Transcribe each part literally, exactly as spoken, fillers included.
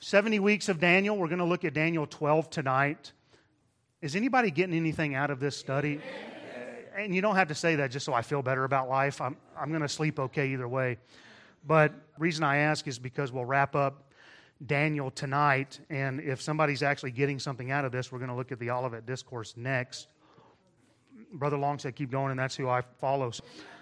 seventy weeks of Daniel. We're going to look at Daniel twelve tonight. Is anybody getting anything out of this study? And you don't have to say that just so I feel better about life. I'm I'm going to sleep okay either way. But the reason I ask is because we'll wrap up Daniel tonight, and if somebody's actually getting something out of this, we're going to look at the Olivet Discourse next. Brother Long said keep going, and that's who I follow.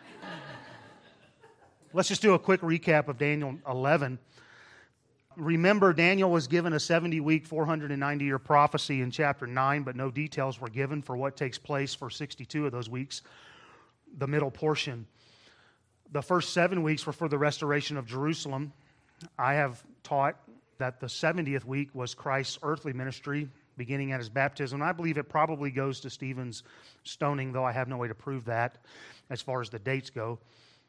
Let's just do a quick recap of Daniel eleven. Remember, Daniel was given a seventy-week, four hundred ninety year prophecy in chapter nine, but no details were given for what takes place for sixty-two of those weeks, the middle portion. The first seven weeks were for the restoration of Jerusalem. I have taught that the seventieth week was Christ's earthly ministry, beginning at his baptism. I believe it probably goes to Stephen's stoning, though I have no way to prove that as far as the dates go.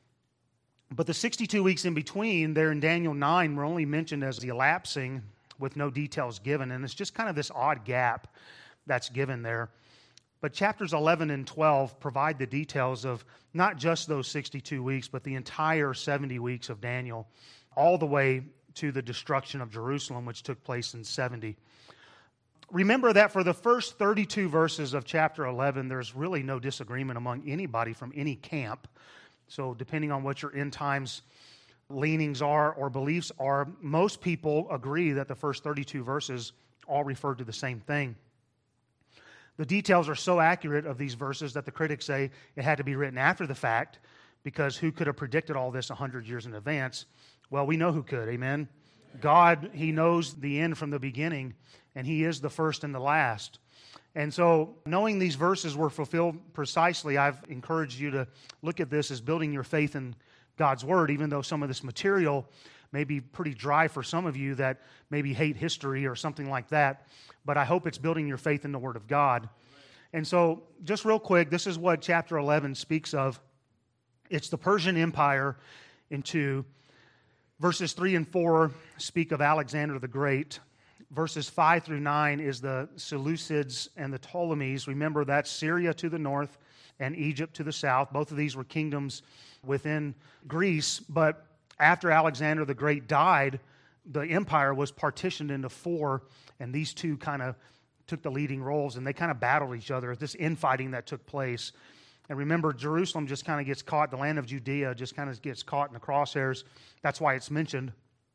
But the sixty-two weeks in between, there in Daniel nine, were only mentioned as the elapsing with no details given. And it's just kind of this odd gap that's given there. But chapters eleven and twelve provide the details of not just those sixty-two weeks, but the entire seventy weeks of Daniel, all the way to the destruction of Jerusalem, which took place in seventy. Remember that for the first thirty-two verses of chapter eleven, there's really no disagreement among anybody from any camp. So depending on what your end times leanings are or beliefs are, most people agree that the first thirty-two verses all refer to the same thing. The details are so accurate of these verses that the critics say it had to be written after the fact, because who could have predicted all this one hundred years in advance? Well, we know who could, amen? God, He knows the end from the beginning, and He is the first and the last. And so, knowing these verses were fulfilled precisely, I've encouraged you to look at this as building your faith in God's Word, even though some of this material may be pretty dry for some of you that maybe hate history or something like that. But I hope it's building your faith in the Word of God. And so, just real quick, this is what chapter eleven speaks of. It's the Persian Empire in two. Verses three and four speak of Alexander the Great. Verses five through nine is the Seleucids and the Ptolemies. Remember, that's Syria to the north and Egypt to the south. Both of these were kingdoms within Greece. But after Alexander the Great died, the empire was partitioned into four, and these two kind of took the leading roles, and they kind of battled each other. This infighting that took place. And remember, Jerusalem just kind of gets caught, the land of Judea just kind of gets caught in the crosshairs. That's why it's mentioned.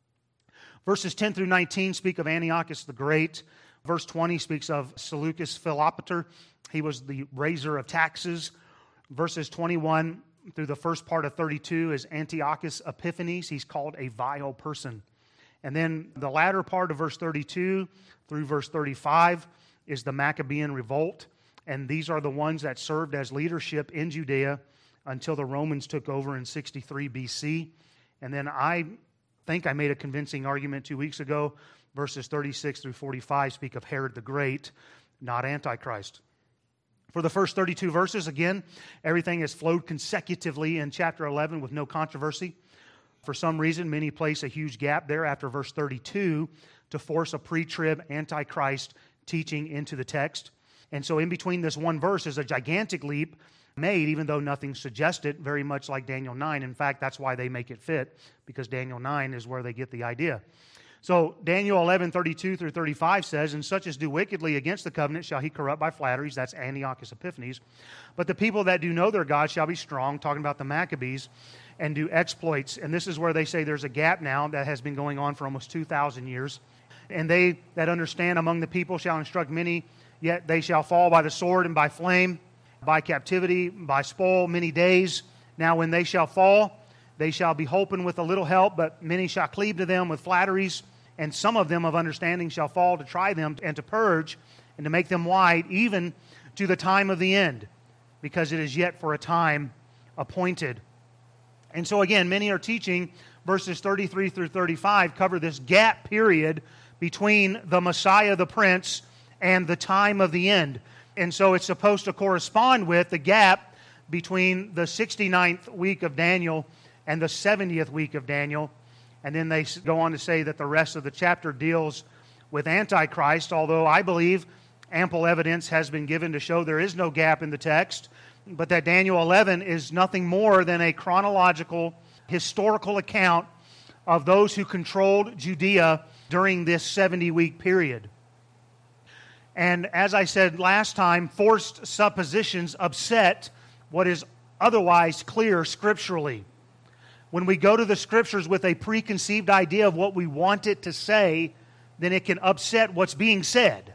Verses ten through nineteen speak of Antiochus the Great. Verse twenty speaks of Seleucus Philopator. He was the raiser of taxes. Verses twenty-one through the first part of thirty-two is Antiochus Epiphanes. He's called a vile person. And then the latter part of verse thirty-two through verse thirty-five is the Maccabean revolt. And these are the ones that served as leadership in Judea until the Romans took over in sixty-three B C. And then I think I made a convincing argument two weeks ago. Verses thirty-six through forty-five speak of Herod the Great, not Antichrist. For the first thirty-two verses, again, everything has flowed consecutively in chapter eleven with no controversy. For some reason, many place a huge gap there after verse thirty-two to force a pre-trib Antichrist teaching into the text. And so in between this one verse is a gigantic leap made, even though nothing suggests it, very much like Daniel nine. In fact, that's why they make it fit, because Daniel nine is where they get the idea. So Daniel eleven, thirty-two through thirty-five says, "And such as do wickedly against the covenant shall he corrupt by flatteries." That's Antiochus Epiphanes. "But the people that do know their God shall be strong," talking about the Maccabees, "and do exploits." And this is where they say there's a gap now that has been going on for almost two thousand years. "And they that understand among the people shall instruct many, yet they shall fall by the sword and by flame, by captivity, by spoil, many days. Now when they shall fall, they shall be holpen with a little help, but many shall cleave to them with flatteries, and some of them of understanding shall fall to try them and to purge and to make them white, even to the time of the end, because it is yet for a time appointed." And so again, many are teaching verses thirty-three through thirty-five cover this gap period between the Messiah, the Prince, and the time of the end. And so it's supposed to correspond with the gap between the sixty-ninth week of Daniel and the seventieth week of Daniel. And then they go on to say that the rest of the chapter deals with Antichrist, although I believe ample evidence has been given to show there is no gap in the text, but that Daniel eleven is nothing more than a chronological, historical account of those who controlled Judea during this seventy-week period. And as I said last time, forced suppositions upset what is otherwise clear scripturally. When we go to the Scriptures with a preconceived idea of what we want it to say, then it can upset what's being said.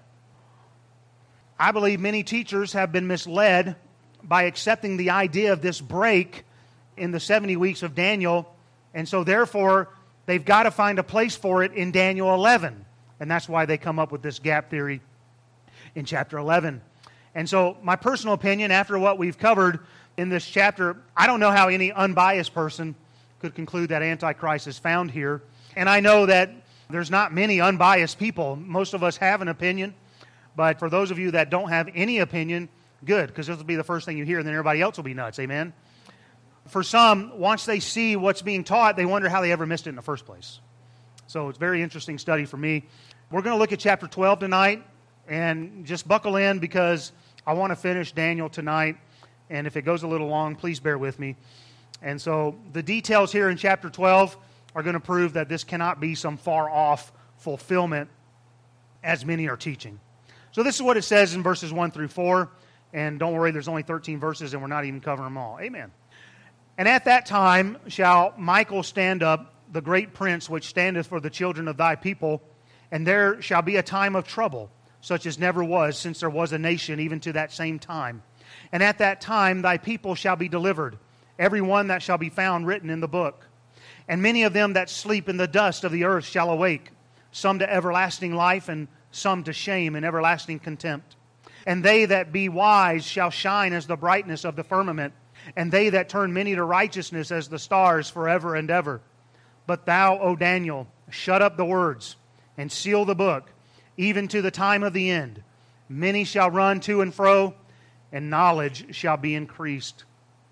I believe many teachers have been misled by accepting the idea of this break in the seventy weeks of Daniel, and so therefore they've got to find a place for it in Daniel eleven. And that's why they come up with this gap theory in chapter eleven. And so my personal opinion, after what we've covered in this chapter, I don't know how any unbiased person could conclude that Antichrist is found here. And I know that there's not many unbiased people. Most of us have an opinion. But for those of you that don't have any opinion, good, because this will be the first thing you hear, and then everybody else will be nuts. Amen? For some, once they see what's being taught, they wonder how they ever missed it in the first place. So it's a very interesting study for me. We're going to look at chapter twelve tonight, and just buckle in because I want to finish Daniel tonight. And if it goes a little long, please bear with me. And so the details here in chapter twelve are going to prove that this cannot be some far-off fulfillment as many are teaching. So this is what it says in verses one through four. And don't worry, there's only thirteen verses, and we're not even covering them all. Amen. And at that time shall Michael stand up, the great prince which standeth for the children of thy people, and there shall be a time of trouble, such as never was since there was a nation, even to that same time. And at that time thy people shall be delivered, every one that shall be found written in the book. And many of them that sleep in the dust of the earth shall awake, some to everlasting life, and some to shame and everlasting contempt. And they that be wise shall shine as the brightness of the firmament, and they that turn many to righteousness as the stars forever and ever. But thou, O Daniel, shut up the words, and seal the book, even to the time of the end. Many shall run to and fro, and knowledge shall be increased.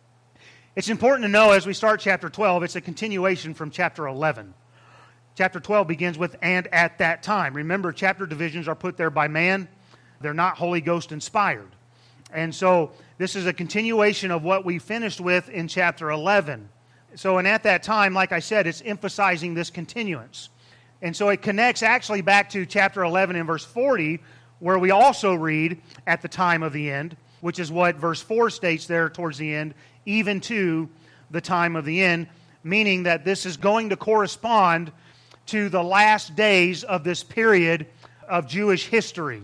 It's important to know as we start chapter twelve, it's a continuation from chapter eleven. Chapter twelve begins with, and at that time. Remember, chapter divisions are put there by man. They're not Holy Ghost inspired. And so this is a continuation of what we finished with in chapter eleven. So, and at that time, like I said, it's emphasizing this continuance. And so it connects actually back to chapter eleven and verse forty, where we also read, at the time of the end, which is what verse four states there towards the end, even to the time of the end, meaning that this is going to correspond to the last days of this period of Jewish history.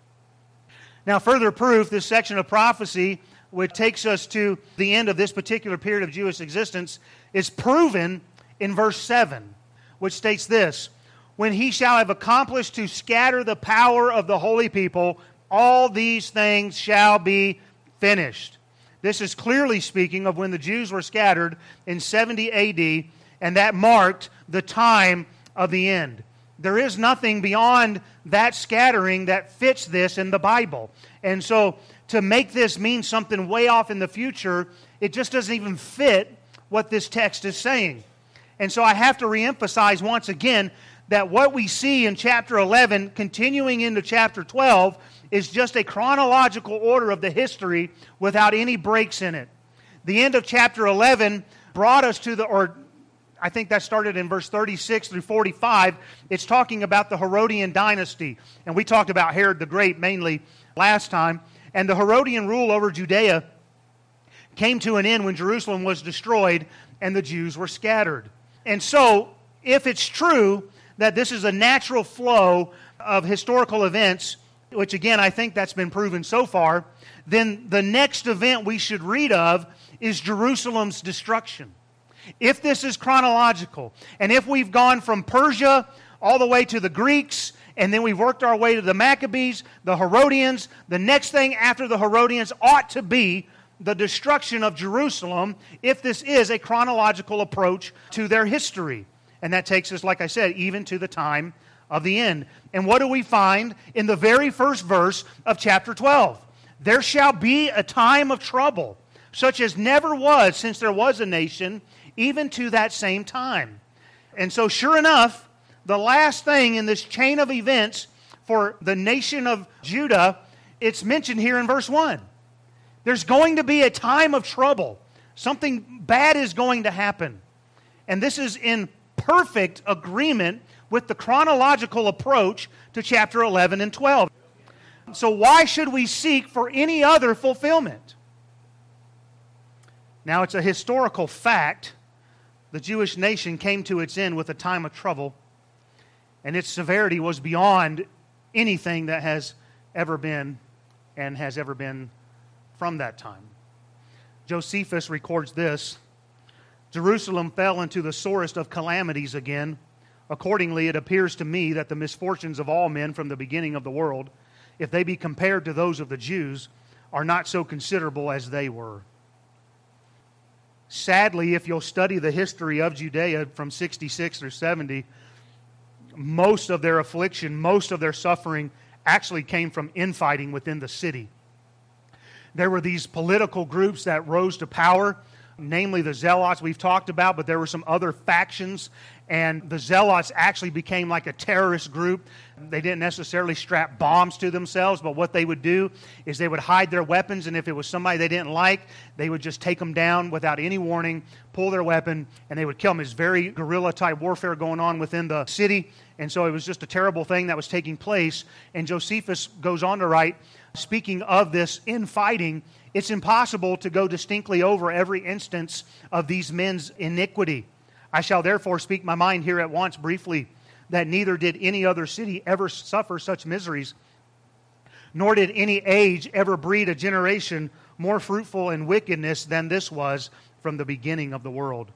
Now, further proof, this section of prophecy, which takes us to the end of this particular period of Jewish existence, is proven in verse seven, which states this: when he shall have accomplished to scatter the power of the holy people, all these things shall be finished. This is clearly speaking of when the Jews were scattered in seventy A D, and that marked the time of the end. There is nothing beyond that scattering that fits this in the Bible. And so to make this mean something way off in the future, it just doesn't even fit what this text is saying. And so I have to reemphasize once again that what we see in chapter eleven continuing into chapter twelve is just a chronological order of the history without any breaks in it. The end of chapter eleven brought us to the, or I think that started in verse thirty-six through forty-five. It's talking about the Herodian dynasty. And we talked about Herod the Great mainly last time. And the Herodian rule over Judea came to an end when Jerusalem was destroyed and the Jews were scattered. And so, if it's true that this is a natural flow of historical events, which again I think that's been proven so far, then the next event we should read of is Jerusalem's destruction. If this is chronological, and if we've gone from Persia all the way to the Greeks, and then we've worked our way to the Maccabees, the Herodians, the next thing after the Herodians ought to be the destruction of Jerusalem, if this is a chronological approach to their history. And that takes us, like I said, even to the time of the end. And what do we find in the very first verse of chapter twelve? There shall be a time of trouble, such as never was since there was a nation, even to that same time. And so sure enough, the last thing in this chain of events for the nation of Judah, it's mentioned here in verse one. There's going to be a time of trouble. Something bad is going to happen. And this is in perfect agreement with the chronological approach to chapter eleven and twelve. So why should we seek for any other fulfillment? Now, it's a historical fact. The Jewish nation came to its end with a time of trouble, and its severity was beyond anything that has ever been and has ever been from that time. Josephus records this: Jerusalem fell into the sorest of calamities again. Accordingly, it appears to me that the misfortunes of all men from the beginning of the world, if they be compared to those of the Jews, are not so considerable as they were. Sadly, if you'll study the history of Judea from sixty-six or seventy, most of their affliction, most of their suffering actually came from infighting within the city. There were these political groups that rose to power, namely the Zealots we've talked about, but there were some other factions, and the Zealots actually became like a terrorist group. They didn't necessarily strap bombs to themselves, but what they would do is they would hide their weapons, and if it was somebody they didn't like, they would just take them down without any warning, pull their weapon, and they would kill them. There's very guerrilla-type warfare going on within the city, and so it was just a terrible thing that was taking place. And Josephus goes on to write, speaking of this infighting, it's impossible to go distinctly over every instance of these men's iniquity. I shall therefore speak my mind here at once briefly, that neither did any other city ever suffer such miseries, nor did any age ever breed a generation more fruitful in wickedness than this was from the beginning of the world.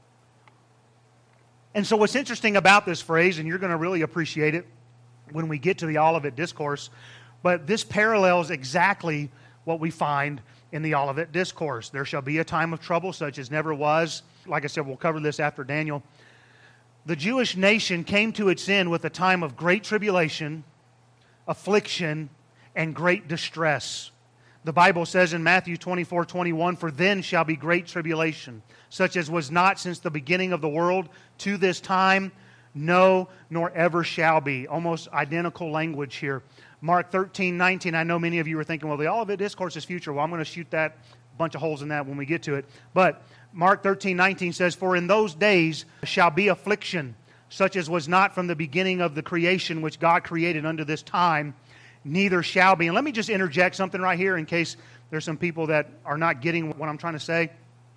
And so what's interesting about this phrase, and you're going to really appreciate it when we get to the Olivet Discourse, but this parallels exactly what we find in the Olivet Discourse. There shall be a time of trouble such as never was. Like I said, we'll cover this after Daniel. The Jewish nation came to its end with a time of great tribulation, affliction, and great distress. The Bible says in Matthew twenty-four twenty-one, for then shall be great tribulation, such as was not since the beginning of the world to this time, no, nor ever shall be. Almost identical language here. Mark thirteen nineteen, I know many of you are thinking, well, the Olivet Discourse is future. Well, I'm going to shoot that bunch of holes in that when we get to it. But Mark thirteen nineteen says, for in those days shall be affliction, such as was not from the beginning of the creation which God created unto this time, neither shall be. And let me just interject something right here in case there's some people that are not getting what I'm trying to say.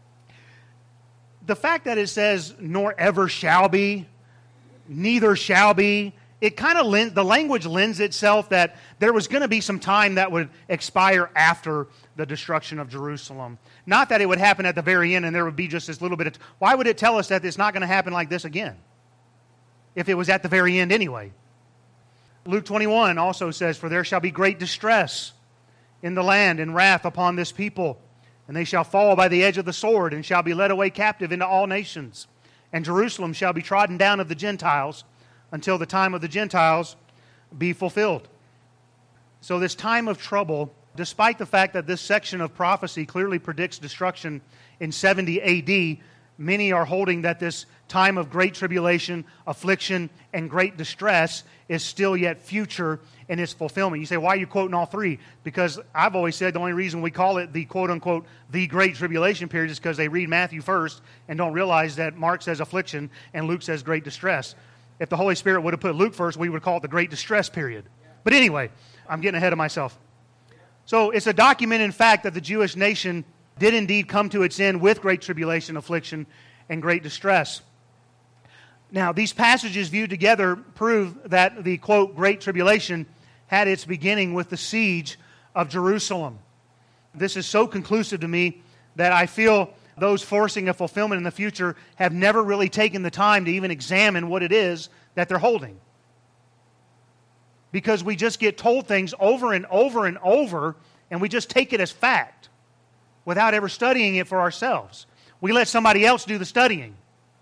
The fact that it says, nor ever shall be, neither shall be, it kind of lends, the language lends itself that there was going to be some time that would expire after the destruction of Jerusalem. Not that it would happen at the very end and there would be just this little bit of... Why would it tell us that it's not going to happen like this again? If it was at the very end anyway. Luke twenty-one also says, for there shall be great distress in the land and wrath upon this people, and they shall fall by the edge of the sword and shall be led away captive into all nations. And Jerusalem shall be trodden down of the Gentiles until the time of the Gentiles be fulfilled. So this time of trouble, despite the fact that this section of prophecy clearly predicts destruction in seventy A D, many are holding that this time of great tribulation, affliction, and great distress is still yet future in its fulfillment. You say, why are you quoting all three? Because I've always said the only reason we call it the quote-unquote the great tribulation period is because they read Matthew first and don't realize that Mark says affliction and Luke says great distress. If the Holy Spirit would have put Luke first, we would call it the great distress period. But anyway, I'm getting ahead of myself. So it's a documented fact that the Jewish nation did indeed come to its end with great tribulation, affliction, and great distress. Now, these passages viewed together prove that the, quote, great tribulation had its beginning with the siege of Jerusalem. This is so conclusive to me that I feel those forcing a fulfillment in the future have never really taken the time to even examine what it is that they're holding. Because we just get told things over and over and over, and we just take it as fact without ever studying it for ourselves. We let somebody else do the studying.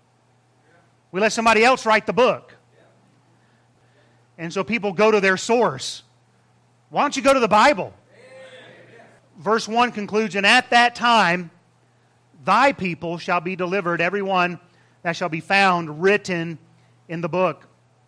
We let somebody else write the book. And so people go to their source. Why don't you go to the Bible? Verse one concludes, and at that time, thy people shall be delivered, every one that shall be found written in the book.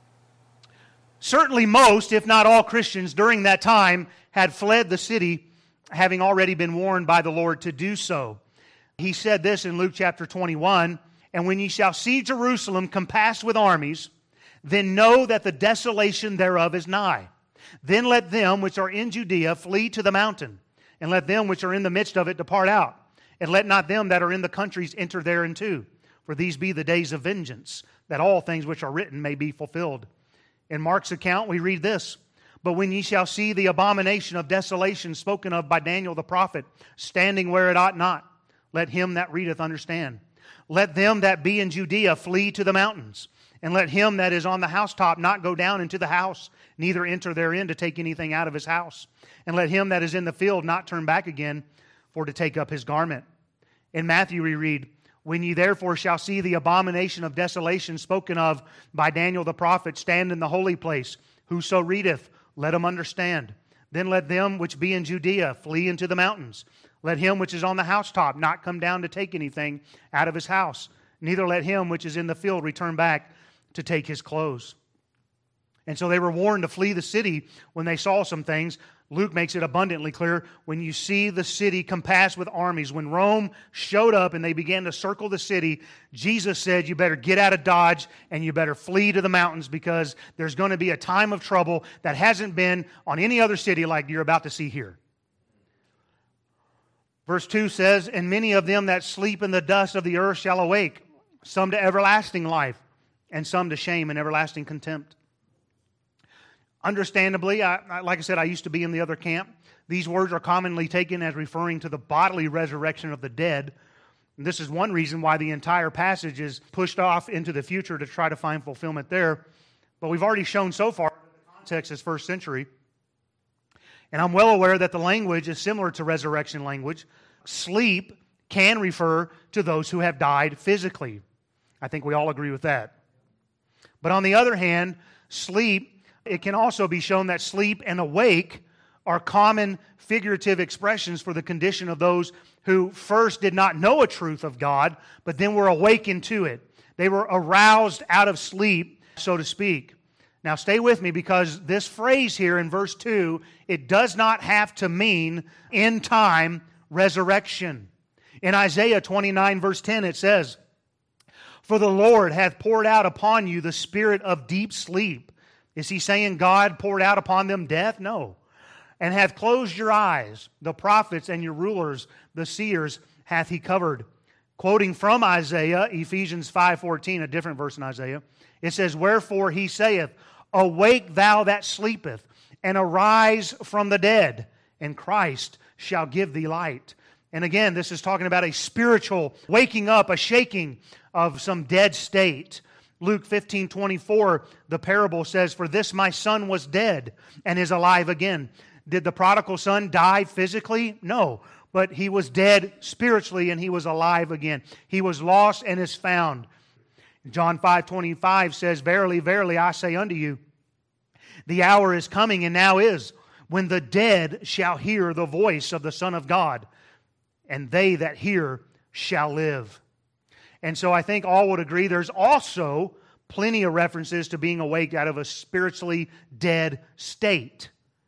Certainly most, if not all Christians during that time had fled the city, having already been warned by the Lord to do so. He said this in Luke chapter twenty-one, and when ye shall see Jerusalem compassed with armies, then know that the desolation thereof is nigh. Then let them which are in Judea flee to the mountain, and let them which are in the midst of it depart out. And let not them that are in the countries enter thereinto. For these be the days of vengeance, that all things which are written may be fulfilled. In Mark's account we read this, But when ye shall see the abomination of desolation spoken of by Daniel the prophet, standing where it ought not, let him that readeth understand. Let them that be in Judea flee to the mountains, and let him that is on the housetop not go down into the house, neither enter therein to take anything out of his house. And let him that is in the field not turn back again, for to take up his garment. In Matthew we read, When ye therefore shall see the abomination of desolation spoken of by Daniel the prophet stand in the holy place, whoso readeth, let him understand. Then let them which be in Judea flee into the mountains. Let him which is on the housetop not come down to take anything out of his house. Neither let him which is in the field return back to take his clothes. And so they were warned to flee the city when they saw some things. Luke makes it abundantly clear, when you see the city compassed with armies, when Rome showed up and they began to circle the city, Jesus said, you better get out of Dodge and you better flee to the mountains, because there's going to be a time of trouble that hasn't been on any other city like you're about to see here. Verse two says, And many of them that sleep in the dust of the earth shall awake, some to everlasting life, and some to shame and everlasting contempt. Understandably, I, I, like I said, I used to be in the other camp. These words are commonly taken as referring to the bodily resurrection of the dead. And this is one reason why the entire passage is pushed off into the future to try to find fulfillment there. But we've already shown so far that the context is first century. And I'm well aware that the language is similar to resurrection language. Sleep can refer to those who have died physically. I think we all agree with that. But on the other hand, sleep, it can also be shown that sleep and awake are common figurative expressions for the condition of those who first did not know a truth of God, but then were awakened to it. They were aroused out of sleep, so to speak. Now stay with me, because this phrase here in verse two, it does not have to mean end time resurrection. In Isaiah twenty-nine verse ten it says, For the Lord hath poured out upon you the spirit of deep sleep. Is he saying God poured out upon them death? No. And hath closed your eyes, the prophets and your rulers, the seers, hath he covered. Quoting from Isaiah, Ephesians five fourteen, a different verse in Isaiah, it says, Wherefore he saith, Awake thou that sleepeth, and arise from the dead, and Christ shall give thee light. And again, this is talking about a spiritual waking up, a shaking of some dead state. Luke fifteen twenty-four, the parable says, For this my son was dead and is alive again. Did the prodigal son die physically? No. But he was dead spiritually and he was alive again. He was lost and is found. John five twenty-five says, Verily, verily, I say unto you, the hour is coming and now is, when the dead shall hear the voice of the Son of God, and they that hear shall live. And so I think all would agree there's also plenty of references to being awake out of a spiritually dead state.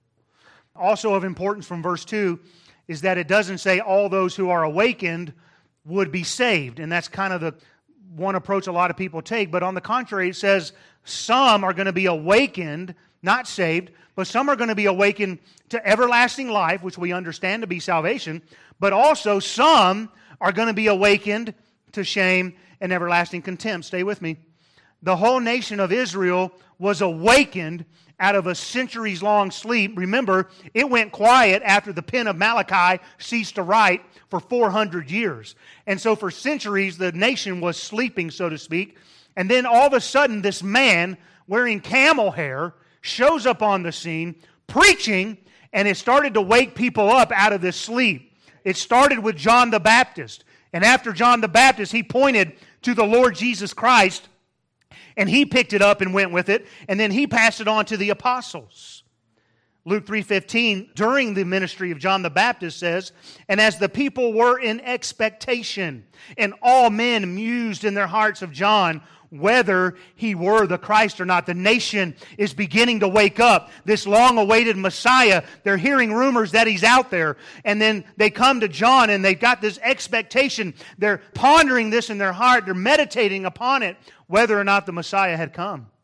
Also of importance from verse two is that it doesn't say all those who are awakened would be saved. And that's kind of the one approach a lot of people take. But on the contrary, it says some are going to be awakened, not saved, but some are going to be awakened to everlasting life, which we understand to be salvation. But also some are going to be awakened to shame and everlasting contempt. Stay with me. The whole nation of Israel was awakened out of a centuries-long sleep. Remember, it went quiet after the pen of Malachi ceased to write for four hundred years. And so for centuries, the nation was sleeping, so to speak. And then all of a sudden, this man wearing camel hair shows up on the scene, preaching, and it started to wake people up out of this sleep. It started with John the Baptist. And after John the Baptist, he pointed to the Lord Jesus Christ, and he picked it up and went with it, and then he passed it on to the apostles. Luke three fifteen, during the ministry of John the Baptist says, And as the people were in expectation, and all men mused in their hearts of John, whether he were the Christ or not. The nation is beginning to wake up. This long-awaited Messiah, they're hearing rumors that he's out there. And then they come to John and they've got this expectation. They're pondering this in their heart. They're meditating upon it, whether or not the Messiah had come.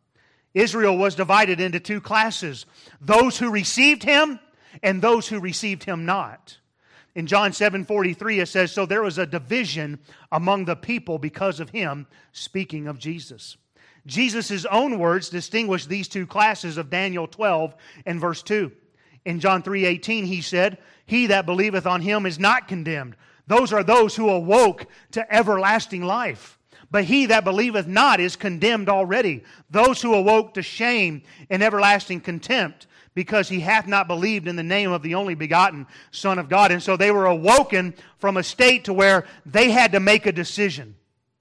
Israel was divided into two classes, those who received him and those who received him not. In John seven forty-three it says, so there was a division among the people because of him, speaking of Jesus. Jesus' own words distinguish these two classes of Daniel twelve and verse two. In John three eighteen he said, he that believeth on him is not condemned. Those are those who awoke to everlasting life. But he that believeth not is condemned already. Those who awoke to shame and everlasting contempt, because he hath not believed in the name of the only begotten Son of God. And so they were awoken from a state to where they had to make a decision.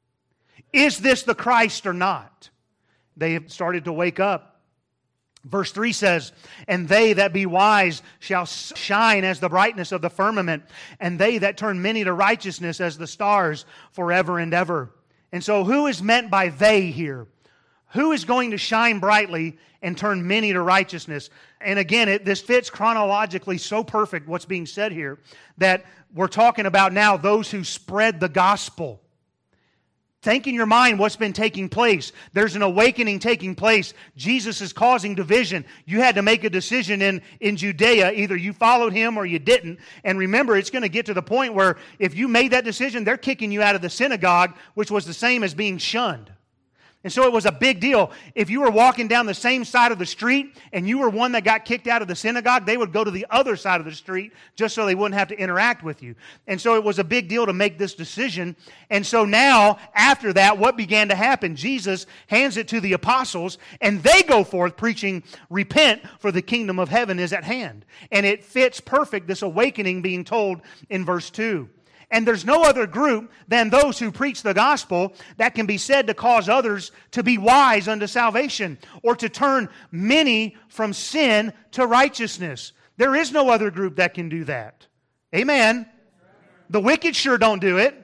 Is this the Christ or not? They have started to wake up. Verse three says, and they that be wise shall shine as the brightness of the firmament, and they that turn many to righteousness as the stars forever and ever. And so who is meant by they here? Who is going to shine brightly and turn many to righteousness? And again, it, this fits chronologically so perfect what's being said here, that we're talking about now those who spread the gospel. Think in your mind what's been taking place. There's an awakening taking place. Jesus is causing division. You had to make a decision in, in Judea. Either you followed him or you didn't. And remember, it's going to get to the point where if you made that decision, they're kicking you out of the synagogue, which was the same as being shunned. And so it was a big deal. If you were walking down the same side of the street and you were one that got kicked out of the synagogue, they would go to the other side of the street just so they wouldn't have to interact with you. And so it was a big deal to make this decision. And so now, after that, what began to happen? Jesus hands it to the apostles, and they go forth preaching, repent, for the kingdom of heaven is at hand. And it fits perfect, this awakening being told in verse two. And there's no other group than those who preach the gospel that can be said to cause others to be wise unto salvation, or to turn many from sin to righteousness. There is no other group that can do that. Amen. The wicked sure don't do it.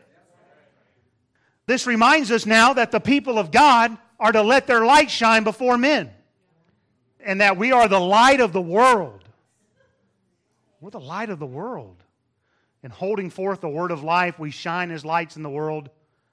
This reminds us now that the people of God are to let their light shine before men, and that we are the light of the world. We're the light of the world. And holding forth the word of life, we shine as lights in the world.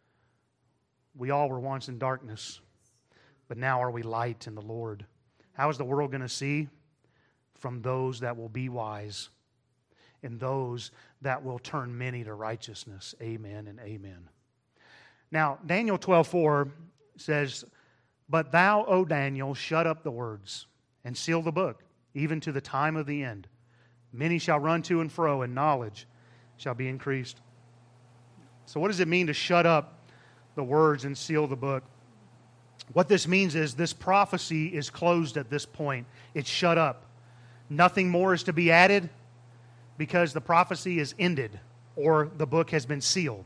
We all were once in darkness, but now are we light in the Lord. How is the world going to see? From those that will be wise, and those that will turn many to righteousness. Amen and amen. Now, Daniel twelve four says, but thou, O Daniel, shut up the words, and seal the book, even to the time of the end. Many shall run to and fro, and knowledge shall be increased. So what does it mean to shut up the words and seal the book? What this means is this prophecy is closed at this point. It's shut up. Nothing more is to be added because the prophecy is ended or the book has been sealed.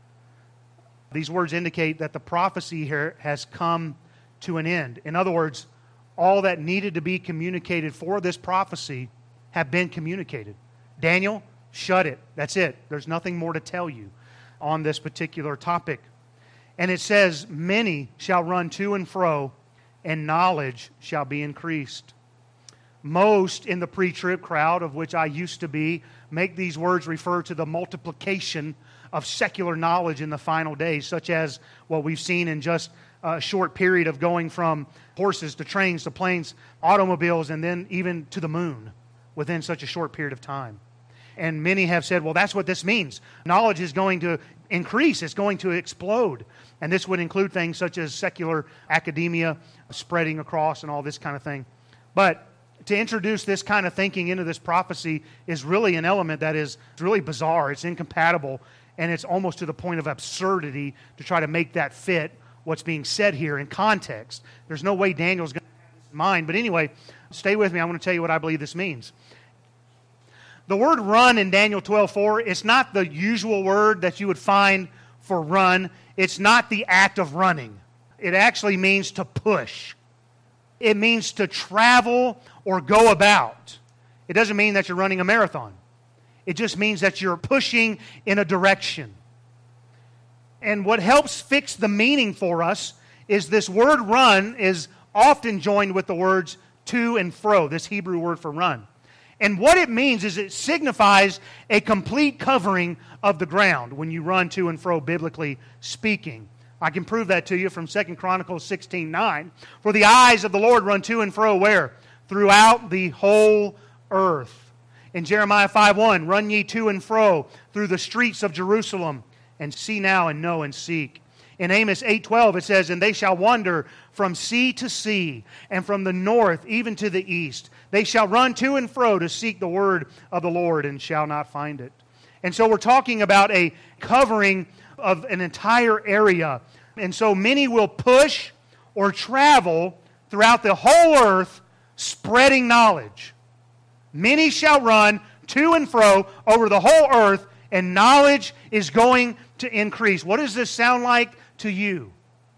These words indicate that the prophecy here has come to an end. In other words, all that needed to be communicated for this prophecy have been communicated. Daniel, shut it. That's it. There's nothing more to tell you on this particular topic. And it says, many shall run to and fro, and knowledge shall be increased. Most in the pre-trib crowd, of which I used to be, make these words refer to the multiplication of secular knowledge in the final days, such as what we've seen in just a short period of going from horses to trains to planes, automobiles, and then even to the moon within such a short period of time. And many have said, well, that's what this means. Knowledge is going to increase. It's going to explode. And this would include things such as secular academia spreading across and all this kind of thing. But to introduce this kind of thinking into this prophecy is really an element that is really bizarre. It's incompatible. And it's almost to the point of absurdity to try to make that fit what's being said here in context. There's no way Daniel's going to have this in mind. But anyway, stay with me. I want to tell you what I believe this means. The word run in Daniel twelve four, it's not the usual word that you would find for run. It's not the act of running. It actually means to push. It means to travel or go about. It doesn't mean that you're running a marathon. It just means that you're pushing in a direction. And what helps fix the meaning for us is this word run is often joined with the words to and fro, this Hebrew word for run. And what it means is it signifies a complete covering of the ground when you run to and fro, biblically speaking. I can prove that to you from Second Chronicles sixteen nine. For the eyes of the Lord run to and fro where? Throughout the whole earth. In Jeremiah five one, run ye to and fro through the streets of Jerusalem, and see now and know and seek. In Amos eight twelve it says, and they shall wander from sea to sea, and from the north even to the east. They shall run to and fro to seek the word of the Lord, and shall not find it. And so we're talking about a covering of an entire area. And so many will push or travel throughout the whole earth spreading knowledge. Many shall run to and fro over the whole earth, and knowledge is going to increase. What does this sound like to you?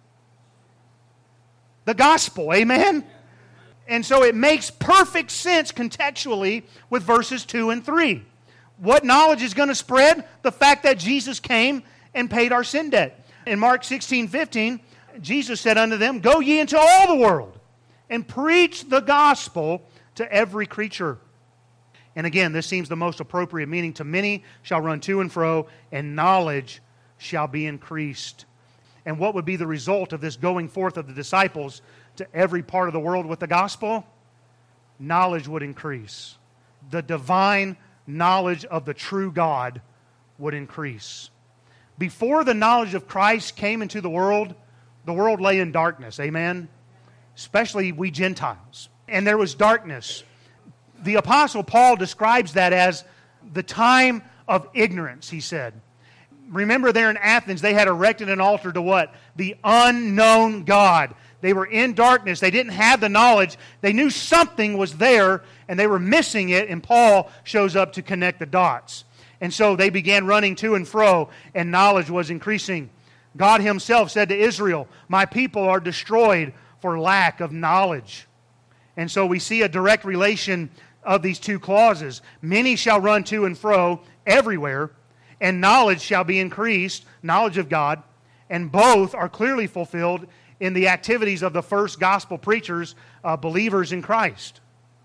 The gospel, amen? And so it makes perfect sense contextually with verses two and three. What knowledge is going to spread? The fact that Jesus came and paid our sin debt. In Mark sixteen fifteen, Jesus said unto them, go ye into all the world, and preach the gospel to every creature. And again, this seems the most appropriate meaning. To many shall run to and fro, and knowledge shall be increased. And what would be the result of this going forth of the disciples to every part of the world with the gospel? Knowledge would increase. The divine knowledge of the true God would increase. Before the knowledge of Christ came into the world, the world lay in darkness, amen? Especially we Gentiles. And there was darkness. The Apostle Paul describes that as the time of ignorance, he said. Remember there in Athens, they had erected an altar to what? The unknown God. They were in darkness. They didn't have the knowledge. They knew something was there, and they were missing it, and Paul shows up to connect the dots. And so they began running to and fro, and knowledge was increasing. God Himself said to Israel, my people are destroyed for lack of knowledge. And so we see a direct relation of these two clauses. Many shall run to and fro everywhere, and knowledge shall be increased, knowledge of God, and both are clearly fulfilled in the activities of the first gospel preachers, uh, believers in Christ.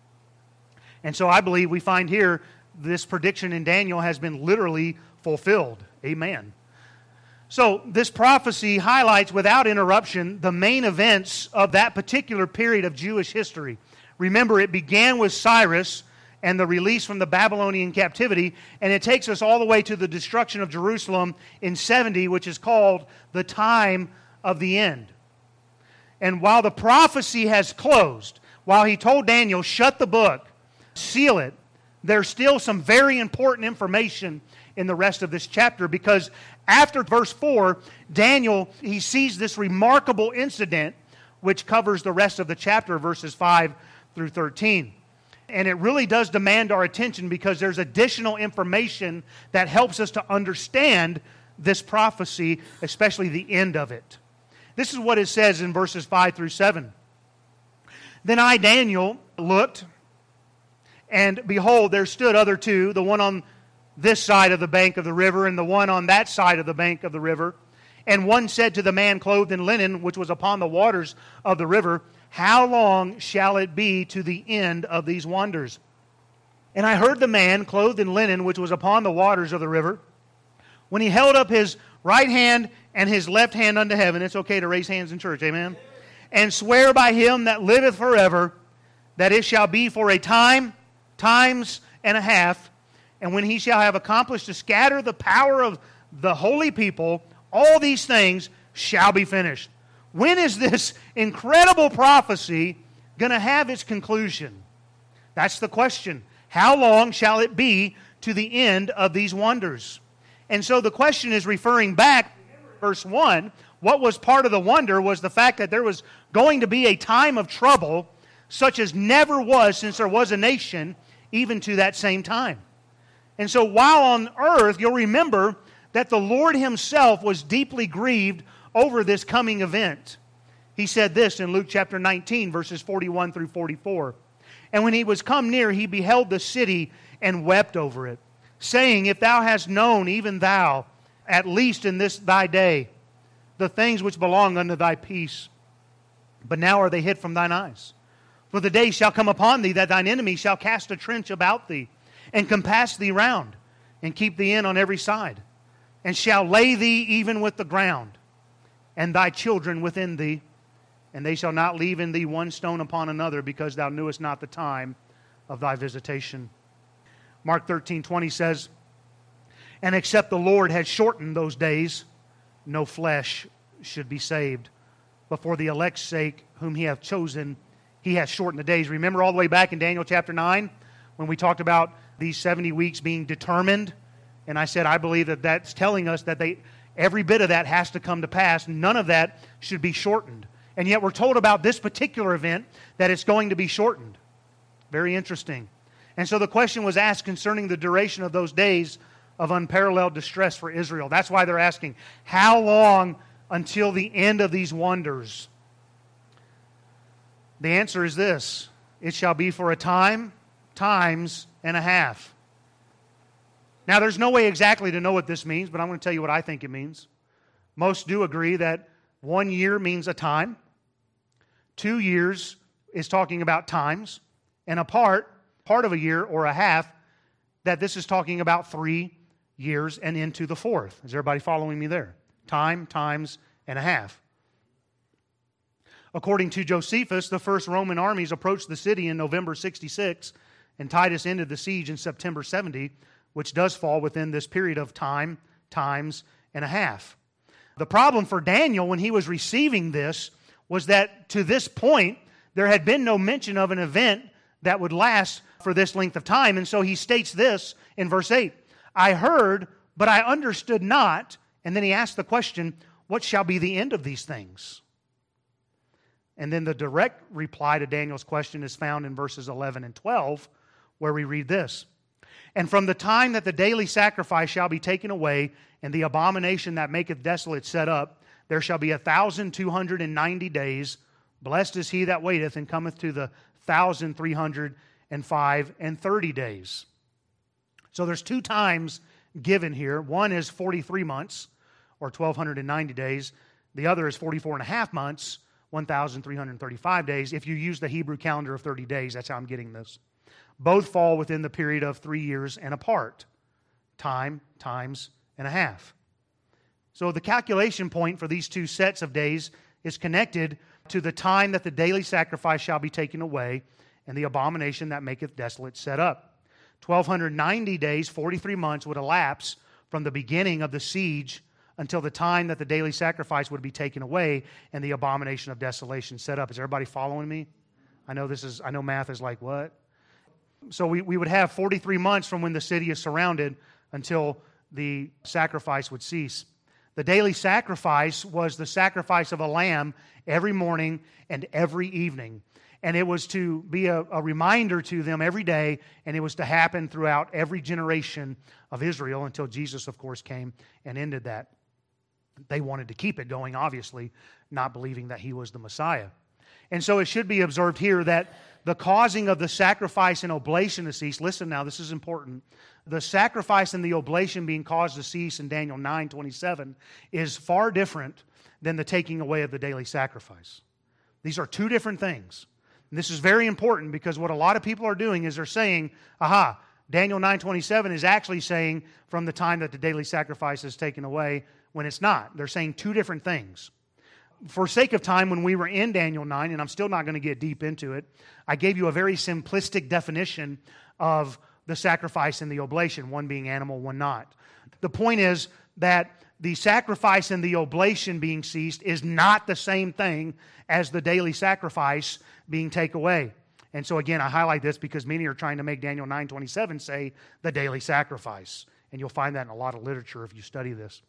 And so I believe we find here this prediction in Daniel has been literally fulfilled. Amen. So this prophecy highlights without interruption the main events of that particular period of Jewish history. Remember, it began with Cyrus and the release from the Babylonian captivity, and it takes us all the way to the destruction of Jerusalem in seventy, which is called the time of the end. And while the prophecy has closed, while he told Daniel, shut the book, seal it, there's still some very important information in the rest of this chapter, because after verse four, Daniel, he sees this remarkable incident which covers the rest of the chapter, verses five through thirteen. And it really does demand our attention because there's additional information that helps us to understand this prophecy, especially the end of it. This is what it says in verses five through seven. Then I, Daniel, looked, and behold, there stood other two, the one on this side of the bank of the river, and the one on that side of the bank of the river. And one said to the man clothed in linen, which was upon the waters of the river, how long shall it be to the end of these wonders? And I heard the man clothed in linen, which was upon the waters of the river, when he held up his right hand and his left hand unto heaven. It's okay to raise hands in church, amen? And swear by him that liveth forever, that it shall be for a time, times and a half, and when he shall have accomplished to scatter the power of the holy people, all these things shall be finished. When is this incredible prophecy going to have its conclusion? That's the question. How long shall it be to the end of these wonders? And so the question is referring back to verse one. What was part of the wonder was the fact that there was going to be a time of trouble such as never was since there was a nation, even to that same time. And so while on earth, you'll remember that the Lord Himself was deeply grieved over this coming event. He said this in Luke chapter nineteen, verses forty-one through forty-four. And when He was come near, He beheld the city and wept over it, saying, if thou hast known, even thou, at least in this thy day, the things which belong unto thy peace. But now are they hid from thine eyes. For the day shall come upon thee that thine enemy shall cast a trench about thee, and compass thee round, and keep thee in on every side, and shall lay thee even with the ground. and thy children within thee, and they shall not leave in thee one stone upon another, because thou knewest not the time of thy visitation. Mark thirteen twenty says, and except the Lord had shortened those days, no flesh should be saved. But for the elect's sake, whom he hath chosen, he hath shortened the days. Remember all the way back in Daniel chapter nine, when we talked about these seventy weeks being determined? And I said, I believe that that's telling us that they, every bit of that has to come to pass. None of that should be shortened. And yet we're told about this particular event that it's going to be shortened. Very interesting. And so the question was asked concerning the duration of those days of unparalleled distress for Israel. That's why they're asking, how long until the end of these wonders? The answer is this: it shall be for a time, times, and a half. Now, there's no way exactly to know what this means, but I'm going to tell you what I think it means. Most do agree that one year means a time. Two years is talking about times. And a part, part of a year or a half, that this is talking about three years and into the fourth. Is everybody following me there? Time, times, and a half. According to Josephus, the first Roman armies approached the city in November sixty-six, and Titus ended the siege in September seventy, which does fall within this period of time, times, and a half. The problem for Daniel when he was receiving this was that to this point, there had been no mention of an event that would last for this length of time. And so he states this in verse eight, I heard, but I understood not. And then he asked the question, what shall be the end of these things? And then the direct reply to Daniel's question is found in verses eleven and twelve, where we read this. And from the time that the daily sacrifice shall be taken away, and the abomination that maketh desolate set up, there shall be a thousand two hundred and ninety days. Blessed is he that waiteth, and cometh to the thousand three hundred and five and thirty days. So there's two times given here. One is forty-three months, or twelve ninety days. The other is forty-four and a half months, one thousand three hundred thirty-five days. If you use the Hebrew calendar of thirty days, that's how I'm getting this. Both fall within the period of three years and apart. Time, times, and a half. So the calculation point for these two sets of days is connected to the time that the daily sacrifice shall be taken away, and the abomination that maketh desolate set up. twelve ninety days, forty-three months, would elapse from the beginning of the siege until the time that the daily sacrifice would be taken away and the abomination of desolation set up. Is everybody following me? I know this is, I know math is like, what? So we, we would have forty-three months from when the city is surrounded until the sacrifice would cease. The daily sacrifice was the sacrifice of a lamb every morning and every evening. And it was to be a, a reminder to them every day, and it was to happen throughout every generation of Israel until Jesus, of course, came and ended that. They wanted to keep it going, obviously, not believing that he was the Messiah. And so it should be observed here that the causing of the sacrifice and oblation to cease, listen now, this is important. The sacrifice and the oblation being caused to cease in Daniel nine twenty-seven is far different than the taking away of the daily sacrifice. These are two different things. And this is very important because what a lot of people are doing is they're saying, aha, Daniel nine twenty-seven is actually saying from the time that the daily sacrifice is taken away, when it's not. They're saying two different things. For sake of time, when we were in Daniel nine, and I'm still not going to get deep into it, I gave you a very simplistic definition of the sacrifice and the oblation, one being animal, one not. The point is that the sacrifice and the oblation being ceased is not the same thing as the daily sacrifice being taken away. And so again, I highlight this because many are trying to make Daniel nine twenty-seven say the daily sacrifice. And you'll find that in a lot of literature if you study this.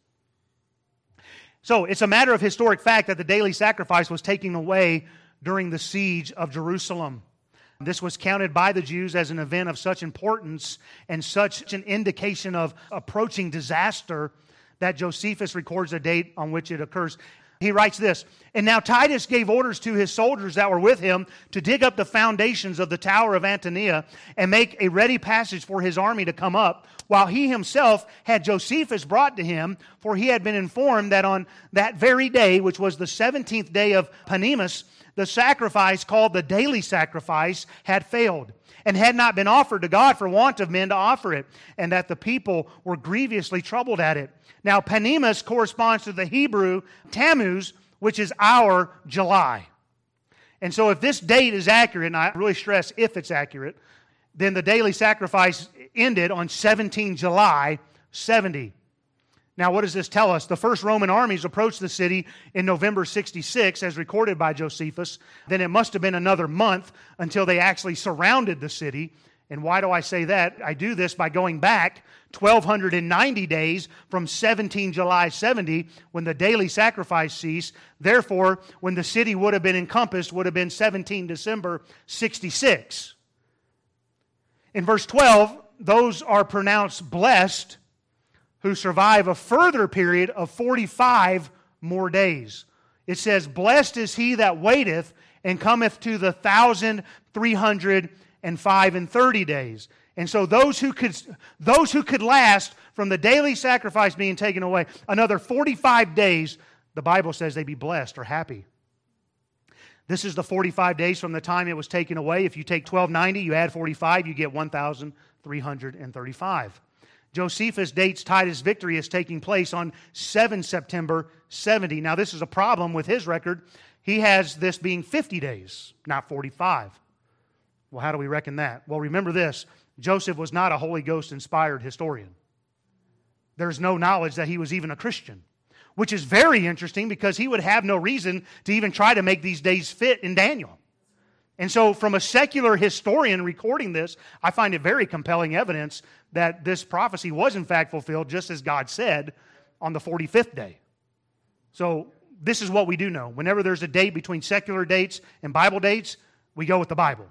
So it's a matter of historic fact that the daily sacrifice was taken away during the siege of Jerusalem. This was counted by the Jews as an event of such importance and such an indication of approaching disaster that Josephus records a date on which it occurs. He writes this, and now Titus gave orders to his soldiers that were with him to dig up the foundations of the tower of Antonia and make a ready passage for his army to come up, while he himself had Josephus brought to him, for he had been informed that on that very day, which was the seventeenth day of Panemus, the sacrifice called the daily sacrifice had failed, and had not been offered to God for want of men to offer it, and that the people were grievously troubled at it. Now, Panemus corresponds to the Hebrew Tammuz, which is our July. And so if this date is accurate, and I really stress if it's accurate, then the daily sacrifice ended on seventeenth of July, seventy. Now, what does this tell us? The first Roman armies approached the city in November sixty-six, as recorded by Josephus. Then it must have been another month until they actually surrounded the city. And why do I say that? I do this by going back twelve ninety days from seventeenth of July, seventy, when the daily sacrifice ceased. Therefore, when the city would have been encompassed, would have been seventeenth of December, sixty-six. In verse twelve, those are pronounced blessed who survive a further period of forty-five more days. It says, blessed is he that waiteth and cometh to the thousand three hundred and five and thirty days. And so those who could those who could last from the daily sacrifice being taken away another forty-five days, the Bible says they'd be blessed or happy. This is the forty-five days from the time it was taken away. If you take twelve ninety, you add forty-five, you get one thousand three hundred thirty-five. Josephus dates Titus' victory as taking place on seventh of September, seventy. Now, this is a problem with his record. He has this being fifty days, not forty-five. Well, how do we reckon that? Well, remember this. Joseph was not a Holy Ghost-inspired historian. There's no knowledge that he was even a Christian, which is very interesting because he would have no reason to even try to make these days fit in Daniel. And so from a secular historian recording this, I find it very compelling evidence that this prophecy was in fact fulfilled just as God said on the forty-fifth day. So this is what we do know. Whenever there's a date between secular dates and Bible dates, we go with the Bible.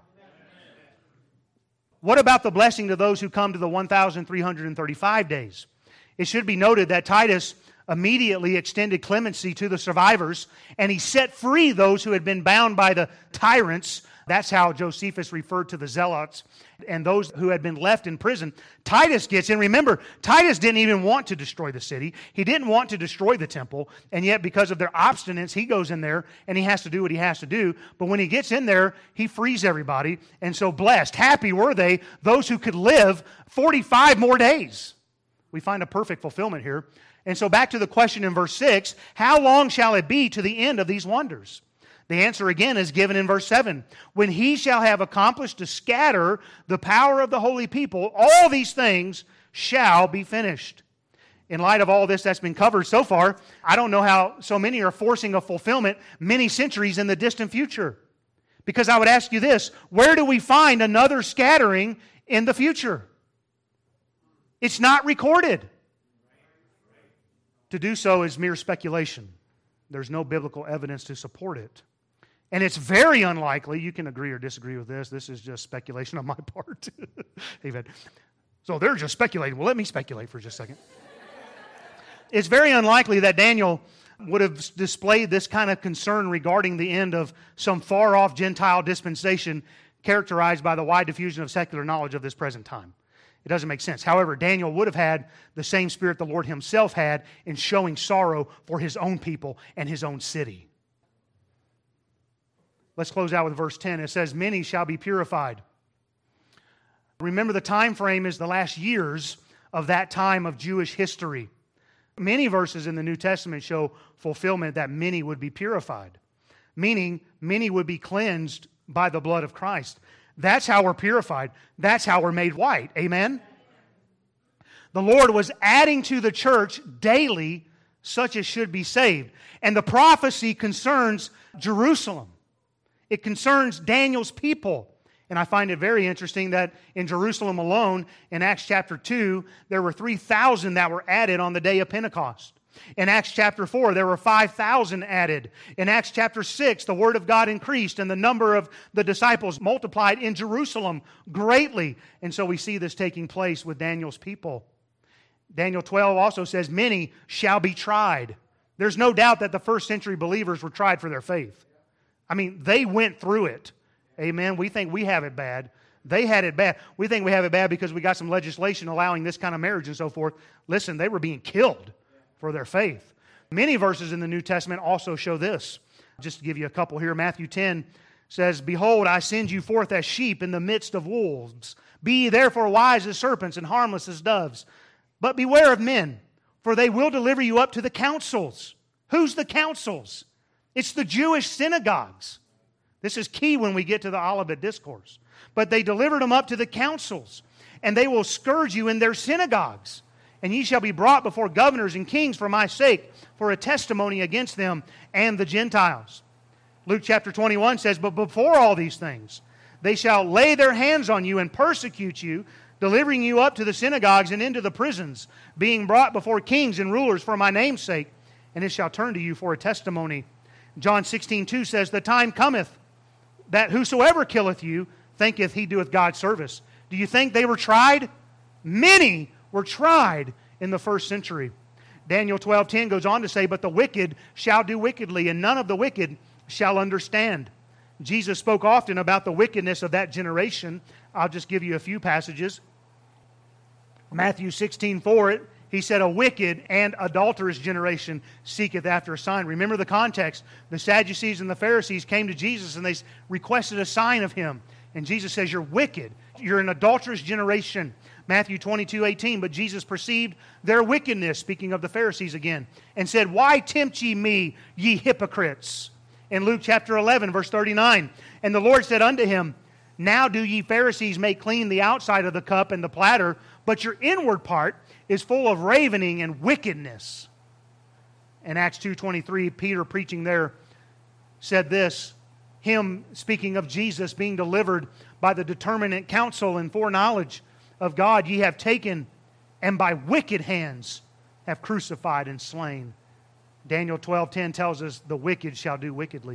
What about the blessing to those who come to the one thousand three hundred thirty-five days? It should be noted that Titus immediately extended clemency to the survivors, and he set free those who had been bound by the tyrants. That's how Josephus referred to the zealots and those who had been left in prison. Titus gets in. Remember, Titus didn't even want to destroy the city. He didn't want to destroy the temple, and yet because of their obstinance, he goes in there and he has to do what he has to do. But when he gets in there, he frees everybody. And so blessed, happy were they, those who could live forty-five more days. We find a perfect fulfillment here. And so back to the question in verse six, how long shall it be to the end of these wonders? The answer again is given in verse seven. When he shall have accomplished to scatter the power of the holy people, all these things shall be finished. In light of all this that's been covered so far, I don't know how so many are forcing a fulfillment many centuries in the distant future. Because I would ask you this, where do we find another scattering in the future? It's not recorded. To do so is mere speculation. There's no biblical evidence to support it. And it's very unlikely, you can agree or disagree with this, this is just speculation on my part. Amen. So they're just speculating. Well, let me speculate for just a second. It's very unlikely that Daniel would have displayed this kind of concern regarding the end of some far-off Gentile dispensation characterized by the wide diffusion of secular knowledge of this present time. It doesn't make sense. However, Daniel would have had the same spirit the Lord himself had in showing sorrow for his own people and his own city. Let's close out with verse ten. It says, many shall be purified. Remember, the time frame is the last years of that time of Jewish history. Many verses in the New Testament show fulfillment that many would be purified, meaning many would be cleansed by the blood of Christ. That's how we're purified. That's how we're made white. Amen? The Lord was adding to the church daily such as should be saved. And the prophecy concerns Jerusalem. It concerns Daniel's people. And I find it very interesting that in Jerusalem alone, in Acts chapter two, there were three thousand that were added on the day of Pentecost. In Acts chapter four, there were five thousand added. In Acts chapter six, the Word of God increased and the number of the disciples multiplied in Jerusalem greatly. And so we see this taking place with Daniel's people. Daniel twelve also says, many shall be tried. There's no doubt that the first century believers were tried for their faith. I mean, they went through it. Amen. We think we have it bad. They had it bad. We think we have it bad because we got some legislation allowing this kind of marriage and so forth. Listen, they were being killed for their faith. Many verses in the New Testament also show this. Just to give you a couple here. Matthew ten says, behold, I send you forth as sheep in the midst of wolves. Be ye therefore wise as serpents and harmless as doves. But beware of men, for they will deliver you up to the councils. Who's the councils? It's the Jewish synagogues. This is key when we get to the Olivet Discourse. But they delivered them up to the councils, and they will scourge you in their synagogues. And ye shall be brought before governors and kings for my sake, for a testimony against them and the Gentiles. Luke chapter twenty-one says, but before all these things, they shall lay their hands on you and persecute you, delivering you up to the synagogues and into the prisons, being brought before kings and rulers for my name's sake, and it shall turn to you for a testimony. John sixteen two says, the time cometh that whosoever killeth you thinketh he doeth God service. Do you think they were tried? Many were tried in the first century. Daniel twelve ten goes on to say, but the wicked shall do wickedly, and none of the wicked shall understand. Jesus spoke often about the wickedness of that generation. I'll just give you a few passages. Matthew sixteen four, he said, a wicked and adulterous generation seeketh after a sign. Remember the context. The Sadducees and the Pharisees came to Jesus and they requested a sign of Him. And Jesus says, you're wicked. You're an adulterous generation. Matthew twenty-two eighteen, but Jesus perceived their wickedness, speaking of the Pharisees again, and said, why tempt ye me, ye hypocrites? In Luke chapter eleven, verse thirty-nine, and the Lord said unto him, now do ye Pharisees make clean the outside of the cup and the platter, but your inward part is full of ravening and wickedness. In Acts two twenty-three, Peter preaching there said this, him speaking of Jesus being delivered by the determinate counsel and foreknowledge of God, ye have taken and by wicked hands have crucified and slain. Daniel twelve ten tells us the wicked shall do wickedly.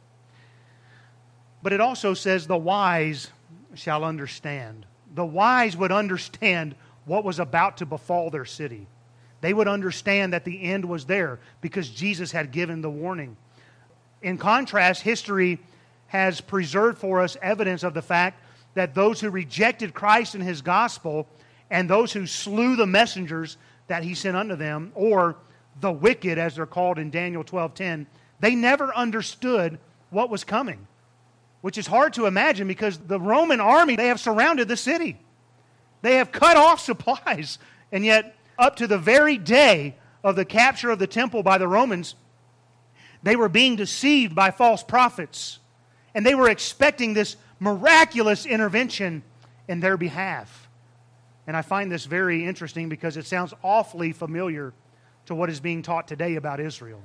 But it also says the wise shall understand. The wise would understand what was about to befall their city. They would understand that the end was there because Jesus had given the warning. In contrast, history has preserved for us evidence of the fact that those who rejected Christ and His gospel and those who slew the messengers that He sent unto them, or the wicked as they're called in Daniel twelve ten, they never understood what was coming, which is hard to imagine because the Roman army, they have surrounded the city. They have cut off supplies, and yet up to the very day of the capture of the temple by the Romans, they were being deceived by false prophets, and they were expecting this miraculous intervention in their behalf. And I find this very interesting because it sounds awfully familiar to what is being taught today about Israel.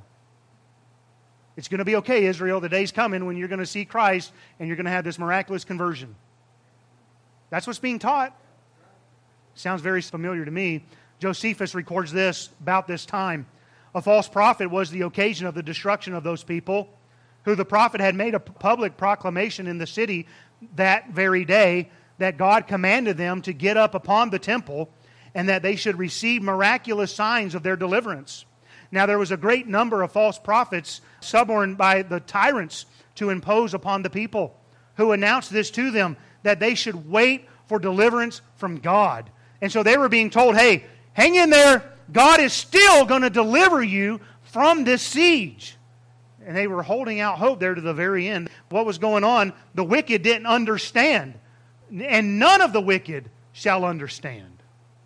It's going to be okay, Israel. The day's coming when you're going to see Christ and you're going to have this miraculous conversion. That's what's being taught. Sounds very familiar to me. Josephus records this about this time. A false prophet was the occasion of the destruction of those people, who the prophet had made a public proclamation in the city that very day that God commanded them to get up upon the temple and that they should receive miraculous signs of their deliverance. Now there was a great number of false prophets suborned by the tyrants to impose upon the people, who announced this to them, that they should wait for deliverance from God. And so they were being told, hey, hang in there, God is still going to deliver you from this siege. And they were holding out hope there to the very end. What was going on, the wicked didn't understand. And none of the wicked shall understand.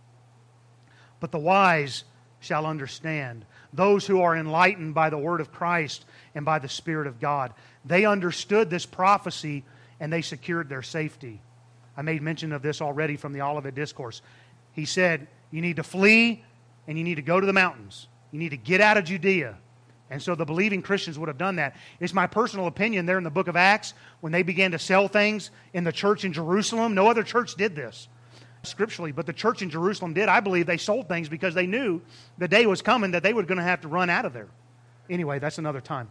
But the wise shall understand. Those who are enlightened by the word of Christ and by the Spirit of God. They understood this prophecy and they secured their safety. I made mention of this already from the Olivet Discourse. He said, you need to flee and you need to go to the mountains. You need to get out of Judea. And so the believing Christians would have done that. It's my personal opinion there in the book of Acts, when they began to sell things in the church in Jerusalem. No other church did this scripturally, but the church in Jerusalem did. I believe they sold things because they knew the day was coming that they were going to have to run out of there. Anyway, that's another time.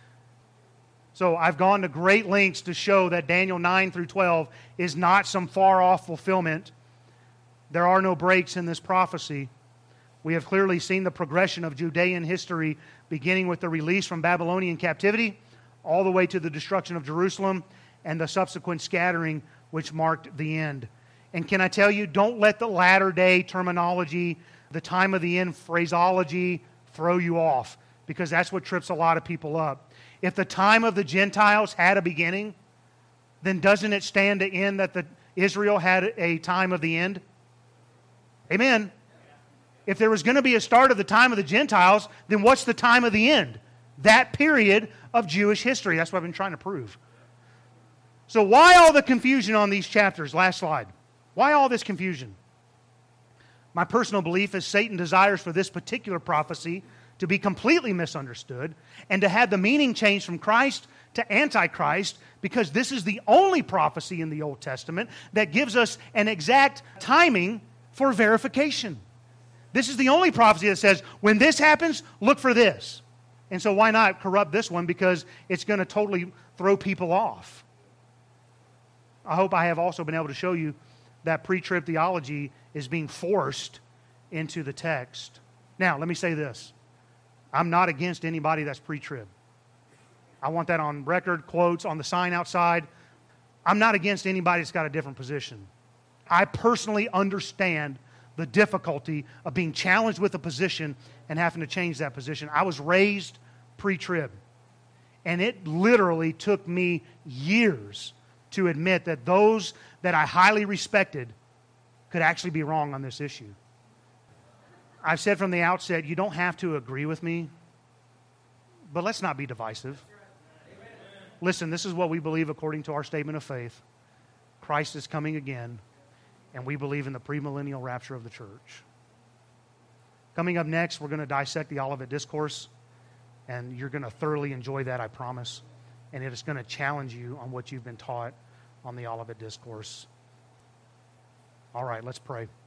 So I've gone to great lengths to show that Daniel nine through twelve is not some far-off fulfillment. There are no breaks in this prophecy. We have clearly seen the progression of Judean history, beginning with the release from Babylonian captivity, all the way to the destruction of Jerusalem and the subsequent scattering, which marked the end. And can I tell you, don't let the latter-day terminology, the time of the end phraseology throw you off, because that's what trips a lot of people up. If the time of the Gentiles had a beginning, then doesn't it stand to end that the Israel had a time of the end? Amen. If there was going to be a start of the time of the Gentiles, then what's the time of the end? That period of Jewish history. That's what I've been trying to prove. So why all the confusion on these chapters? Last slide. Why all this confusion? My personal belief is Satan desires for this particular prophecy to be completely misunderstood and to have the meaning changed from Christ to Antichrist, because this is the only prophecy in the Old Testament that gives us an exact timing for verification. This is the only prophecy that says, when this happens, look for this. And so why not corrupt this one? Because it's going to totally throw people off. I hope I have also been able to show you that pre-trib theology is being forced into the text. Now, let me say this. I'm not against anybody that's pre-trib. I want that on record, quotes, on the sign outside. I'm not against anybody that's got a different position. I personally understand the difficulty of being challenged with a position and having to change that position. I was raised pre-trib, and it literally took me years to admit that those that I highly respected could actually be wrong on this issue. I've said from the outset, you don't have to agree with me, but let's not be divisive. Listen, this is what we believe according to our statement of faith. Christ is coming again, and we believe in the premillennial rapture of the church. Coming up next, we're going to dissect the Olivet Discourse, and you're going to thoroughly enjoy that, I promise. And it is going to challenge you on what you've been taught on the Olivet Discourse. All right, let's pray.